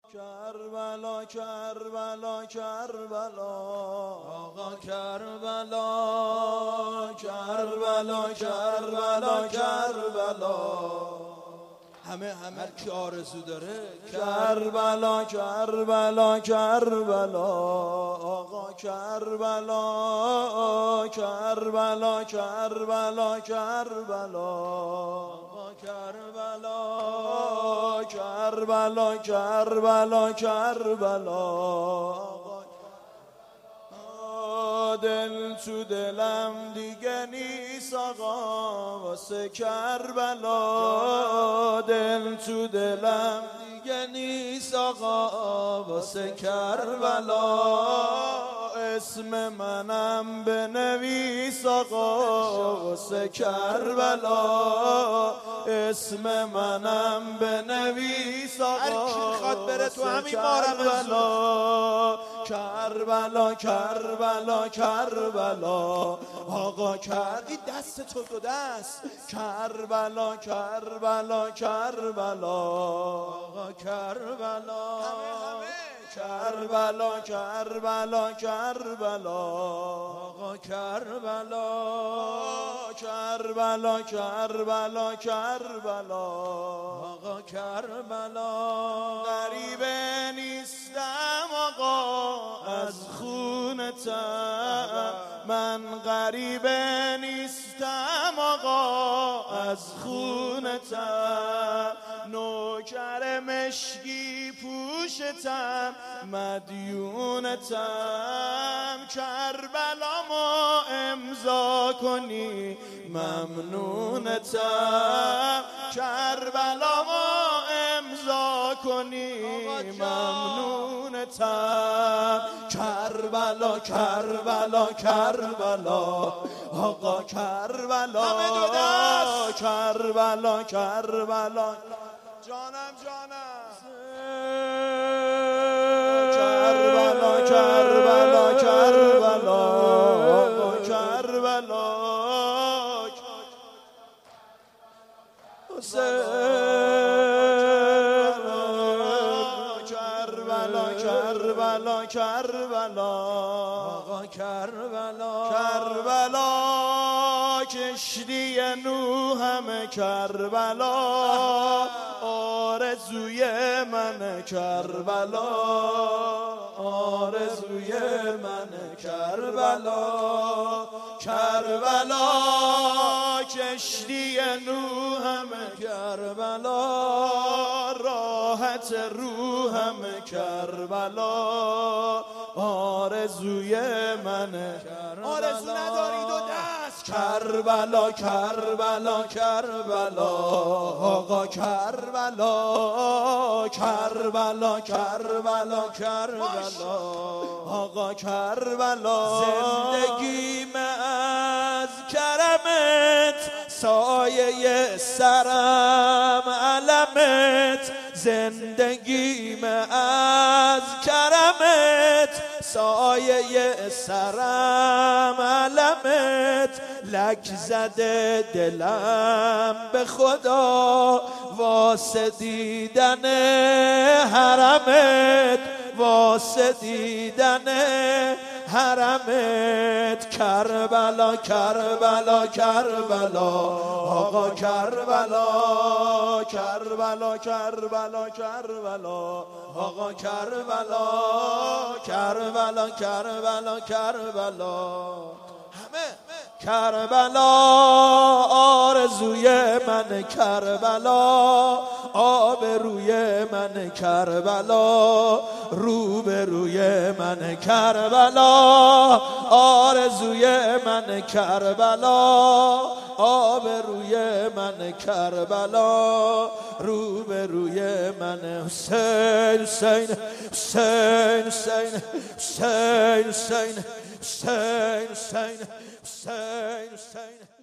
کربلا کربلا کربلا آقا کربلا کربلا کربلا کربلا همه کی آرزو داره کربلا کربلا کربلا آقا کربلا کربلا کربلا کربلا آقا کربلا کربلا کربلا کربلا دل تو دلم دیگه نیست آقا واسه کربلا دل تو دلم دیگه نیست آقا واسه کربلا اسم منم بنویس آقا واسه کربلا اسم منم بنویس آقا هر کی میخواد بره تو همین مارم کربلا کربلا کربلا آقا این دست تو دو دست کربلا کربلا کربلا آقا کربلا کربلا کربلا کربلا آقا کربلا کربلا کربلا کربلا آقا کربلا غریبه نیستم آقا از خونتم من غریبه نیستم آقا از خونتم نوکر مشکی پوشتم مدیونتم کربلا ما امضا کنی ممنونتم کربلا ما امضا کنی ممنونتم کربلا کربلا کربلا آقا کربلا کربلا کربلا جانم کربلا کربلا کربلا کربلا کربلا کربلا کربلا آقا کربلا کربلا کشتی نوحم کربلا آرزوی من کربلا آرزوی من کربلا کربلا کشتی نوحم کربلا راحت روحم کربلا آرزوی من آرزو نداری دو دست کربلا کربلا کربلا آقا کربلا کربلا کربلا کربلا آقا کربلا زندگیم از کرمت سایه سرم علمت زندگیم از کرمت سایه سرم علمت لک زده دلم به خدا واسه دیدن حرمت واسه دیدن حرمت کربلا کربلا کربلا آقا کربلا کربلا کربلا کربلا آقا کربلا کربلا کربلا کربلا همه کربلا آرزوی من کربلا آبروی من کربلا روبروی من کربلا آرزوی من کربلا آبروی من کربلا روبروی من حسین حسین حسین حسین حسین حسین حسین حسین حسین حسین